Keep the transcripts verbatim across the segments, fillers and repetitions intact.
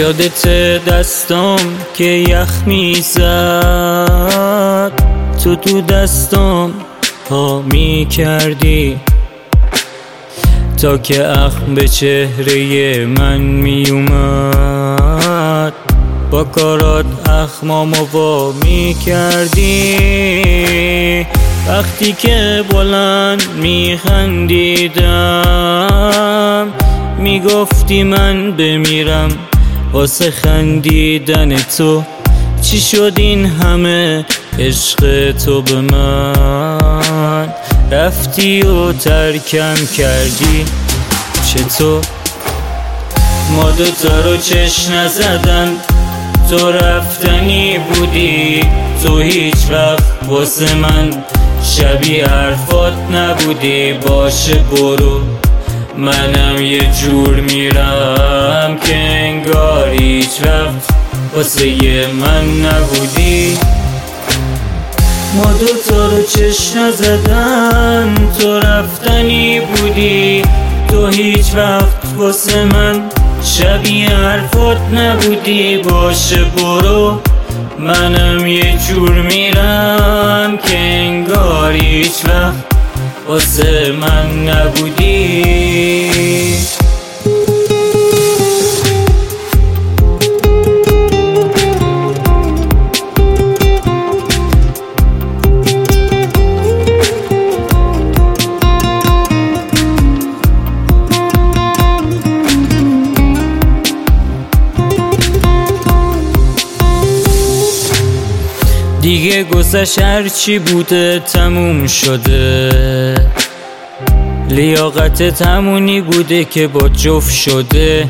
یادت دستم که یخ میزد، تو تو دستم پا میکردی تا که اخم به چهره من میومد. با کارات اخمامو وا میکردی، وقتی که بلند میخندیدم میگفتی من بمیرم واسه خندیدن تو. چی شد این همه عشق تو به من؟ رفتی و ترکم کردی چطور؟ ما دوتا رو چشم نزدن، تو رفتنی بودی، تو هیچ وقت واسه من شبیه حرفات نبودی. باشه برو، منم یه جور میرم که انگار هیچ وقت واسه من نبودی. ما دوتا رو چشم نزدن، تو رفتنی بودی، تو هیچ وقت واسه من شبیه حرفات نبودی. باشه برو، منم یه جور میرم که انگار هیچ وقت واسه من نبودی. دیگه گذشت هرچی بوده تموم شده، لیاقتت همونی بوده که با جفت شده.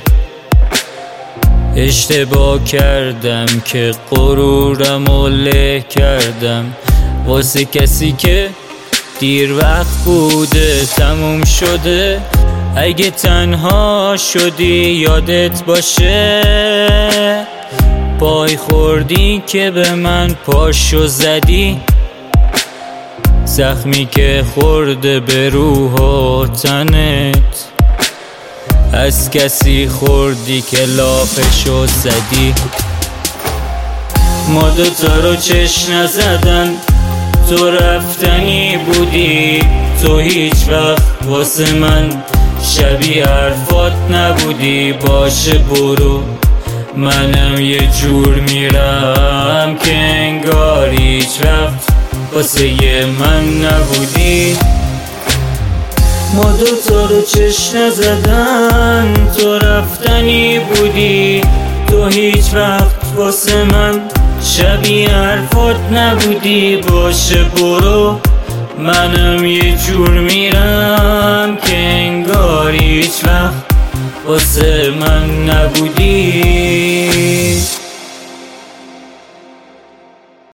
اشتباه کردم که غرورم و له کردم واسه کسی که دیر وقت بوده تموم شده. اگه تنها شدی یادت باشه، پای خوردی که به من پاشو زدی. زخمی که خورده به روح و تنت، از کسی خوردی که لافشو زدی. ما دوتا رو چشم نزدن، تو رفتنی بودی، تو هیچ وقت واسه من شبیه حرفات نبودی. باشه برو، منم یه جور میرم که انگار هیچ وقت واسه من نبودی. ما دوتا رو چشم نزدن، تو رفتنی بودی، تو هیچ وقت واسه من شبیه حرفات نبودی. باشه برو، منم یه جور میرم که انگار هیچ وقت واسه من نبودی.